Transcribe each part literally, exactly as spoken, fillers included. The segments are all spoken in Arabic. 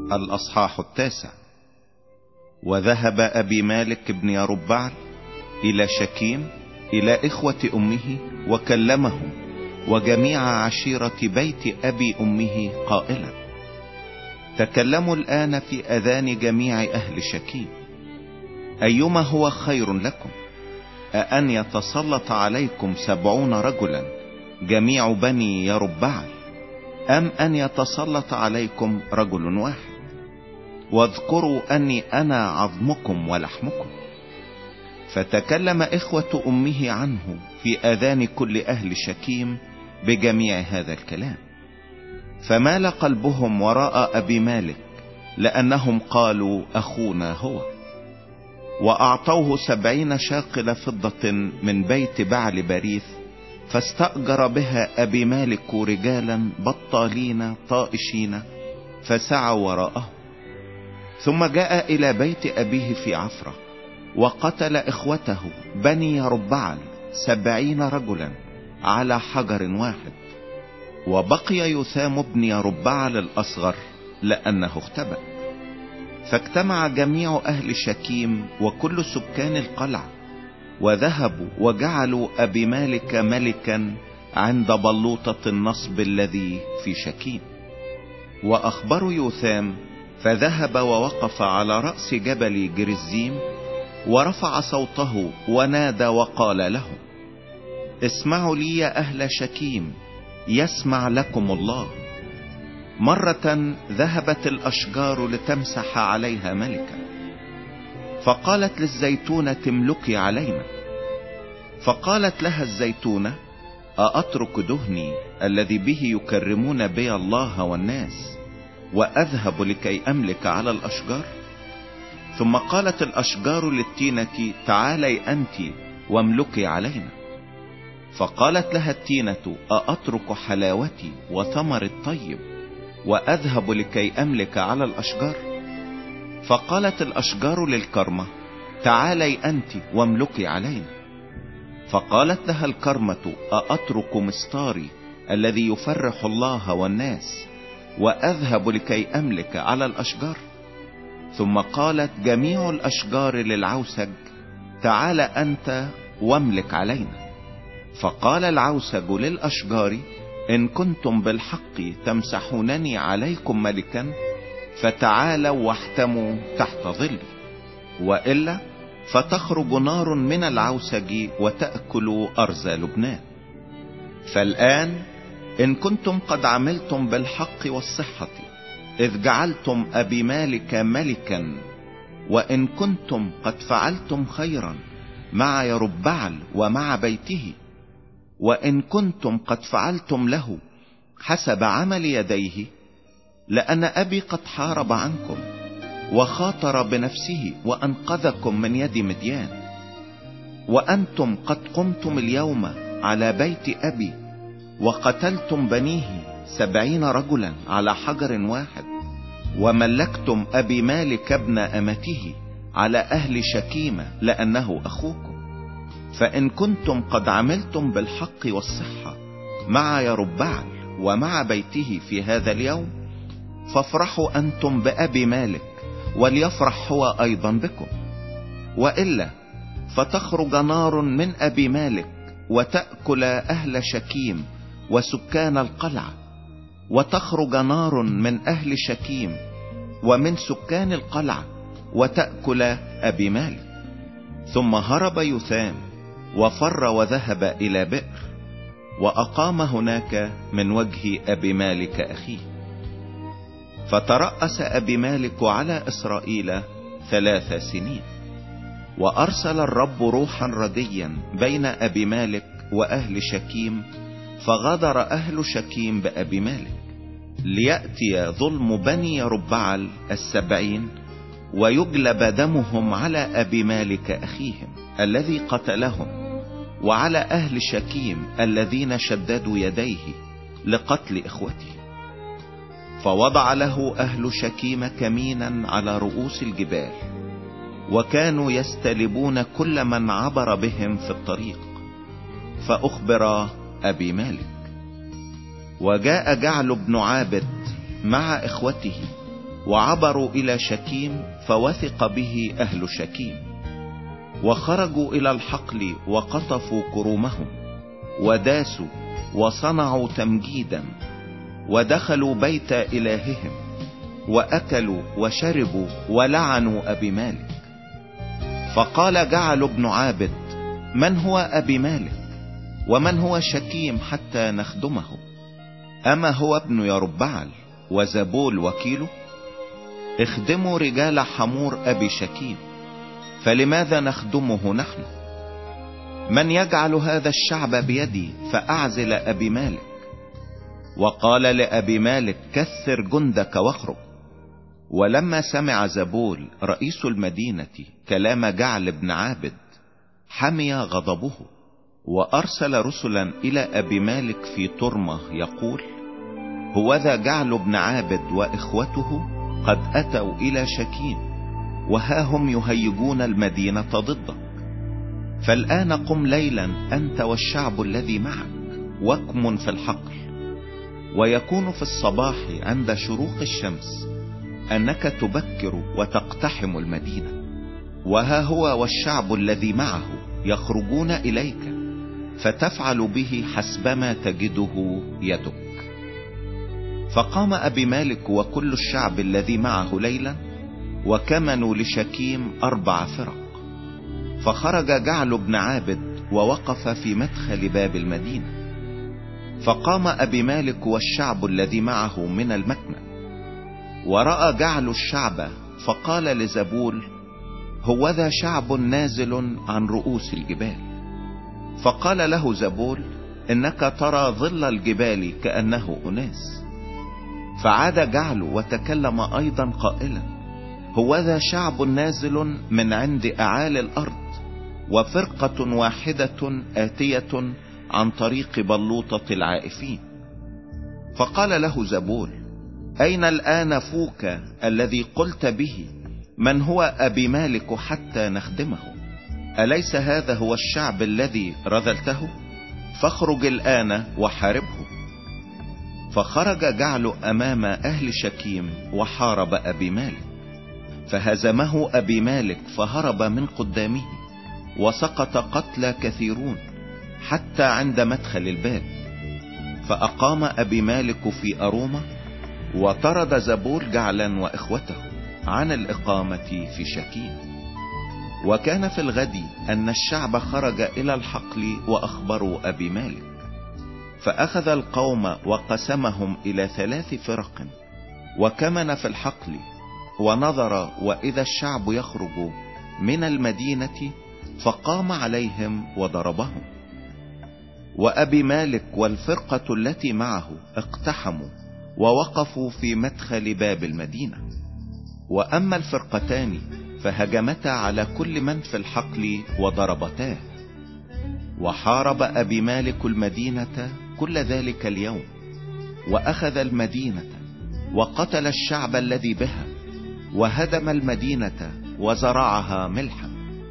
الأصحاح التاسع. وذهب أبي مالك بن يربعل إلى شكيم إلى إخوة أمه وكلمهم وجميع عشيرة بيت أبي أمه قائلا: تكلموا الآن في أذان جميع أهل شكيم، أيما هو خير لكم، أأن يتسلط عليكم سبعون رجلا جميع بني يربعل، أم أن يتسلط عليكم رجل واحد؟ واذكروا أني أنا عظمكم ولحمكم. فتكلم إخوة أمه عنه في آذان كل أهل شكيم بجميع هذا الكلام، فمال قلبهم وراء أبي مالك لأنهم قالوا: أخونا هو. وأعطوه سبعين شاقل فضة من بيت بعل بريث، فاستأجر بها أبي مالك رجالا بطالين طائشين فسعوا وراءه. ثم جاء إلى بيت أبيه في عفرة وقتل إخوته بني يربعل سبعين رجلا على حجر واحد. وبقي يثام بن يربعل الأصغر لأنه اختبأ. فاجتمع جميع أهل شكيم وكل سكان القلعة، وذهبوا وجعلوا أبي مالك ملكا عند بلوطة النصب الذي في شكيم. وأخبروا يثام، فذهب ووقف على رأس جبل جرزيم ورفع صوته ونادى وقال لهم: اسمعوا لي يا أهل شكيم، يسمع لكم الله. مرة ذهبت الأشجار لتمسح عليها ملكا، فقالت للزيتونة: املكي علينا. فقالت لها الزيتونة: أأترك دهني الذي به يكرمون بي الله والناس وأذهب لكي أملك على الأشجار؟ ثم قالت الأشجار للتينة: تعالي أنت واملكي علينا. فقالت لها التينة: أأترك حلاوتي وثمر الطيب وأذهب لكي أملك على الأشجار؟ فقالت الأشجار للكرمة: تعالي أنت واملكي علينا. فقالت لها الكرمة: أأترك مستاري الذي يفرح الله والناس وأذهب لكي أملك على الأشجار؟ ثم قالت جميع الأشجار للعوسج: تعال أنت واملك علينا. فقال العوسج للأشجار: إن كنتم بالحق تمسحونني عليكم ملكا، فتعالوا واحتموا تحت ظلي، وإلا فتخرج نار من العوسج وتأكل أرز لبنان. فالآن إن كنتم قد عملتم بالحق والصحة إذ جعلتم أبي مالك ملكا، وإن كنتم قد فعلتم خيرا مع يربعل ومع بيته، وإن كنتم قد فعلتم له حسب عمل يديه، لأن أبي قد حارب عنكم وخاطر بنفسه وأنقذكم من يد مديان. وأنتم قد قمتم اليوم على بيت أبي وقتلتم بنيه سبعين رجلا على حجر واحد، وملكتم أبي مالك ابن أمته على أهل شكيمة لأنه أخوكم. فإن كنتم قد عملتم بالحق والصحة مع يربعل ومع بيته في هذا اليوم، فافرحوا أنتم بأبي مالك وليفرح هو أيضا بكم. وإلا فتخرج نار من أبي مالك وتأكل أهل شكيم وسكان القلعة، وتخرج نار من أهل شكيم ومن سكان القلعة وتأكل أبي مالك. ثم هرب يثام وفر وذهب إلى بئر، وأقام هناك من وجه أبي مالك أخيه. فترأس أبي مالك على إسرائيل ثلاث سنين. وأرسل الرب روحا رديا بين أبي مالك وأهل شكيم، فغدر أهل شكيم بأبي مالك، ليأتي ظلم بني يربعل السبعين ويجلب دمهم على أبي مالك أخيهم الذي قتلهم، وعلى أهل شكيم الذين شددوا يديه لقتل إخوته. فوضع له أهل شكيم كمينا على رؤوس الجبال، وكانوا يستلبون كل من عبر بهم في الطريق. فأخبر أبي مالك. وجاء جعل بن عابد مع إخوته وعبروا الى شكيم، فوثق به اهل شكيم، وخرجوا الى الحقل وقطفوا كرومهم وداسوا وصنعوا تمجيدا، ودخلوا بيت الههم واكلوا وشربوا ولعنوا ابيمالك. فقال جعل بن عابد: من هو ابيمالك ومن هو شكيم حتى نخدمه؟ اما هو ابن يربعل وزبول وكيله؟ اخدموا رجال حمور ابي شكيم، فلماذا نخدمه نحن؟ من يجعل هذا الشعب بيدي فاعزل ابيمالك؟ وقال لابيمالك: كثر جندك واخرج. ولما سمع زبول رئيس المدينة كلام جعل بن عابد حمي غضبه، وارسل رسلا الى ابيمالك في طرمة يقول: هوذا جعل بن عابد واخوته قد اتوا الى شكيم، وها هم يهيجون المدينة ضدك. فالآن قم ليلا انت والشعب الذي معك واكمن في الحقل، ويكون في الصباح عند شروق الشمس انك تبكر وتقتحم المدينة، وها هو والشعب الذي معه يخرجون اليك، فتفعل به حسبما تجده يدك. فقام ابيمالك وكل الشعب الذي معه ليلا، وكمنوا لشكيم اربع فرق. فخرج جعل بن عابد ووقف في مدخل باب المدينة. فقام ابيمالك والشعب الذي معه من المكمن، ورأى جعل الشعب، فقال لزبول: هوذا شعب نازل عن رؤوس الجبال. فقال له زبول: انك ترى ظل الجبال كأنه اناس. فعاد جعل وتكلم ايضا قائلا: هوذا شعب نازل من عند اعالي الارض، وفرقة واحدة آتية عن طريق بلوطة العائفين. فقال له زبول: اين الان فوك الذي قلت به من هو ابيمالك حتى نخدمه؟ اليس هذا هو الشعب الذي رذلته؟ فاخرج الان وحاربه. فخرج جعل امام اهل شكيم وحارب ابيمالك، فهزمه ابيمالك فهرب من قدامه، وسقط قتلى كثيرون حتى عند مدخل الباب. فاقام ابيمالك في ارومة، وطرد زبول جعلا واخوته عن الاقامة في شكيم. وكان في الغد ان الشعب خرج الى الحقل واخبروا ابيمالك، فاخذ القوم وقسمهم الى ثلاث فرق، وكمن في الحقل، ونظر واذا الشعب يخرج من المدينة، فقام عليهم وضربهم. وابيمالك والفرقة التي معه اقتحموا ووقفوا في مدخل باب المدينة. واما الفرقتان فهجمتا على كل من في الحقل وضربتاه. وحارب ابيمالك المدينة كل ذلك اليوم، واخذ المدينة وقتل الشعب الذي بها، وهدم المدينة وزرعها ملحا.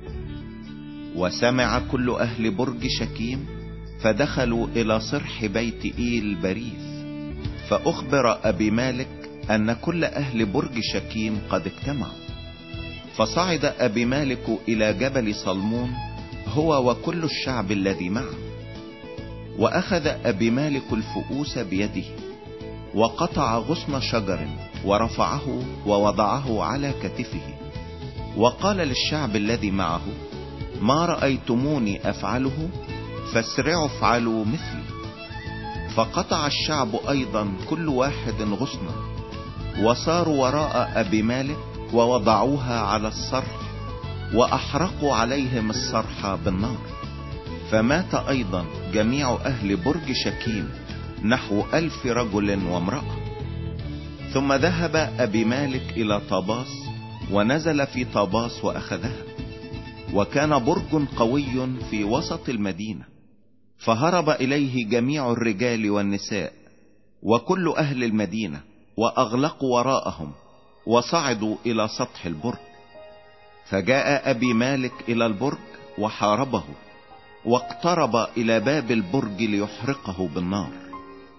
وسمع كل اهل برج شكيم، فدخلوا الى صرح بيت ايل بريث، فاخبر ابيمالك ان كل اهل برج شكيم قد اجتمعوا. فصعد ابيمالك الى جبل صلمون هو وكل الشعب الذي معه. واخذ ابيمالك الفؤوس بيده، وقطع غصن شجر ورفعه ووضعه على كتفه، وقال للشعب الذي معه: ما رأيتموني افعله فاسرعوا افعلوا مثلي. فقطع الشعب ايضا كل واحد غصنا، وصاروا وراء ابيمالك ووضعوها على الصرح، واحرقوا عليهم الصرح بالنار. فمات ايضا جميع اهل برج شكيم نحو الف رجل وامرأة. ثم ذهب ابيمالك الى طاباس، ونزل في طاباس واخذها. وكان برج قوي في وسط المدينة، فهرب اليه جميع الرجال والنساء وكل اهل المدينة، واغلقوا وراءهم، وصعدوا الى سطح البرج. فجاء ابيمالك الى البرج وحاربه، واقترب الى باب البرج ليحرقه بالنار.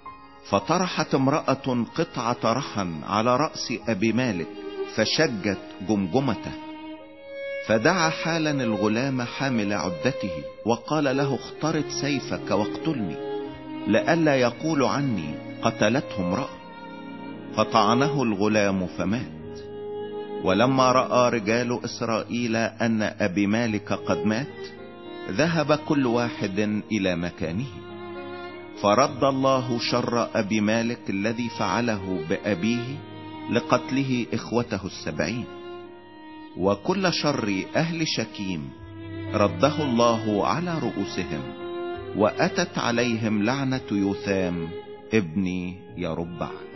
فطرحت امرأة قطعة رهن على رأس أبي مالك فشجت جمجمته، فدعا حالا الغلام حامل عدته وقال له اخترت سيفك واقتلني لئلا يقول عني قتلته امرأة. فطعنه الغلام فمات. ولما رأى رجال إسرائيل أن أبي مالك قد مات ذهب كل واحد إلى مكانه، فرد الله شر أبي مالك الذي فعله بأبيه لقتله إخوته السبعين، وكل شر أهل شكيم رده الله على رؤوسهم، وأتت عليهم لعنة يوثام ابن يربعل.